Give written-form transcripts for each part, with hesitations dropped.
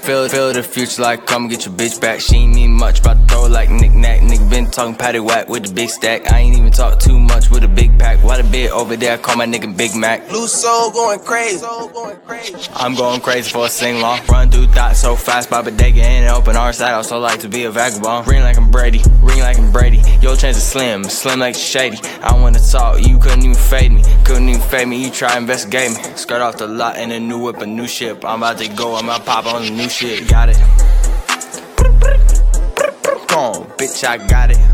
Feel the future like come get your bitch back. She ain't mean much, about to throw like knick-knack. Nigga been talking patty whack with the big stack. I ain't even talk too much with a big pack. Why the bit over there, call my nigga Big Mac. Blue soul going crazy. I'm going crazy for a sing-along. Run through thoughts so fast, by bodega in an open arms. I also like to be a vagabond. Ring like I'm Brady, ring like I'm Brady. Your chance is slim like shady. I wanna talk, you couldn't even fade me. You try investigate me. Skirt off the lot in a new whip, a new ship. I'm about to go, I'm about to pop on the new shit. Got it. Gone, bitch, I got it.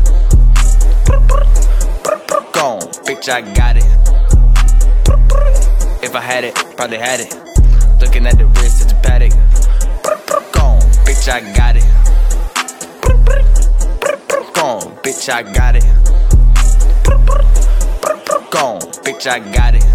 Gone, bitch, I got it. If I had it, probably had it. Looking at the wrist, it's a paddock. Gone, bitch, I got it. Gone, bitch, I got it. Gone, bitch, I got it.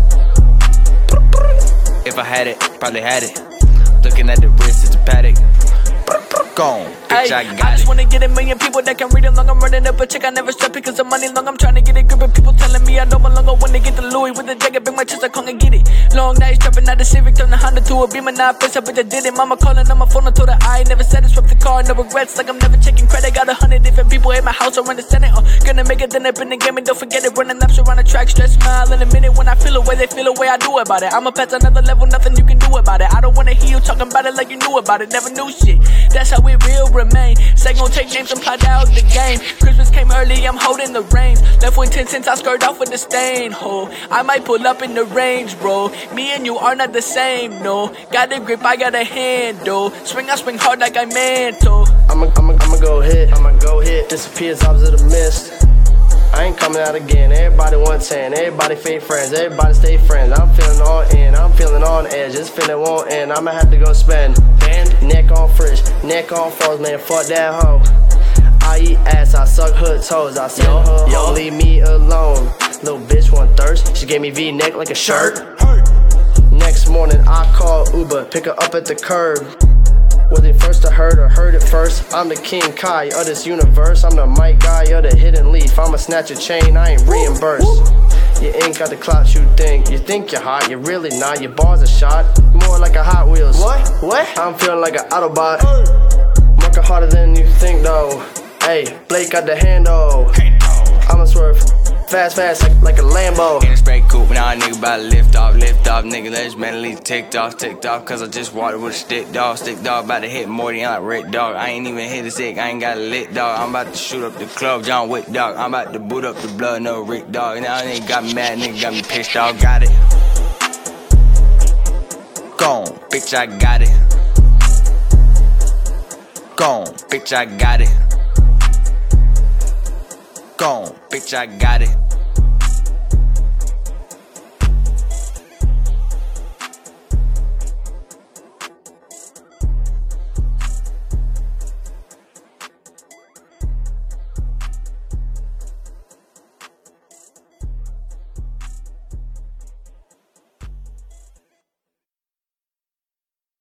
If I had it, probably had it. Looking at the wrist, it's a paddock. Gone, bitch, I got it. I just wanna get a million people that can read it long. I'm running up a check, I never stop because the money long. I'm trying to get a grip of people telling me I know my longer. When they get the Louis with the jacket, bring my chest, I can't get it. Long nights trapping out the Civic, turn the Honda to a Beamer. Now I face up, bitch, I did it. Mama calling on my phone, I told her I ain't never said it. Swept the car, no regrets, like I'm never checking credit. Got 100 different people in my house, I run the Senate. Gonna make it, then up in the game, and don't forget it. Running laps around the track, stress, smile in a minute. When I feel away, they feel away, I do about it. I'ma pass another level, nothing you can do about it. I don't wanna hear you talking about it like you knew about it. Never knew shit, that's how it real remain. Say gon' take names and plot out the game. Christmas came early, I'm holding the reins. Left with 10 cents, I skirt off with the stain. Ho, I might pull up in the range, bro. Me and you are not the same, no. Got a grip, I got a handle. Swing, I swing hard like I meant to. I'ma go hit. Disappears off of the mist. I ain't coming out again. Everybody 110, everybody fake friends, everybody stay friends. I'm feeling all in, I'm feeling on edge. This feeling won't end. I'ma have to go spend. Band, neck on fridge, neck on froze, man. Fuck that hoe. I eat ass, I suck hood toes. I send her home, leave me alone. Little bitch want thirst, she gave me V-neck like a shirt. Next morning I call Uber, pick her up at the curb. Was it first I heard or heard it first? I'm the King Kai of this universe. I'm the Mike guy of the hidden leaf. I'ma snatch a chain, I ain't reimbursed. You ain't got the clout you think. You think you're hot, you're really not. Your bars are shot, more like a Hot Wheels. What? I'm feeling like an Autobot. Working harder than you think though. Hey, Blake got the handle. I'ma swerve fast like a Lambo. In a spray coupe, now a nigga bout to lift off, nigga. Let's mentally ticked off, cause I just walked with a stick dog about to hit Morty, I'm like Rick dog. I ain't even hit a sick, I ain't got a lit dog. I'm about to shoot up the club, John Wick dog. I'm about to boot up the blood, no Rick dog. Now nigga got me mad, nigga got me pissed off, got it. Gone, bitch, I got it. Gone, bitch, I got it. Gone, bitch, I got it.